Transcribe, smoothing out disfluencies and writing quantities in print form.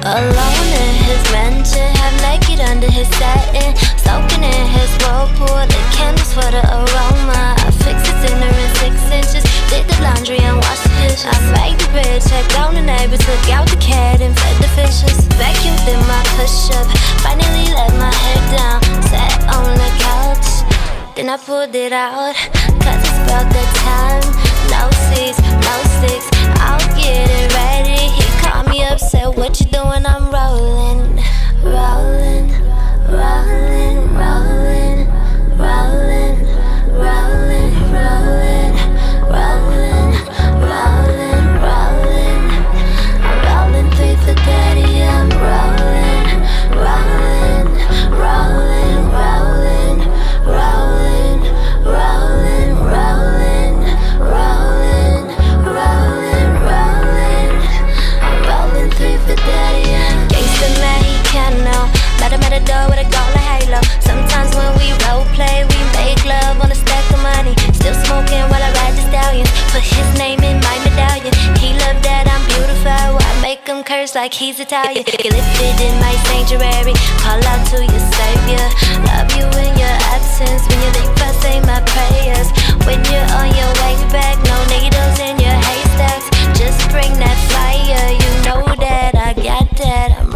Alone in his mansion, half naked under his satin, soaking in his whirlpool, lit candles for the aroma. I fixed his dinner in 6 inches, did the laundry and washed the dishes. I baked the bread, checked on the neighbor, took out the cat and fed the fishes. Vacuumed in my push-up, finally let my head down, sat on the couch, then I pulled it out, cause it's about that time. No seats, no sticks, I'll get it ready. He called me up, said, what you doing? I'm rolling, rolling, rolling, rolling, rolling, rolling, rolling, rolling, rolling, rolling. I'm rolling 3 for 30, I'm rolling, rolling, rolling, rolling, rolling, rolling, rolling, rolling, rolling, rolling. I'm rolling 3 for 30. Gangsta man, he can't know. Met him at the door with a golden halo. Sometimes when we role play, we make love on a stack of money. Still smoking while I ride the stallion. Put his name in my medallion. He love that I'm beautiful. I make him curse like he's Italian. Get lifted in my sanctuary. Call out to your savior. Love you in your absence. When you leave, I say my prayers. When you're on your way back, no needles in your haystacks. Just bring that fire. You know that I got that. I'm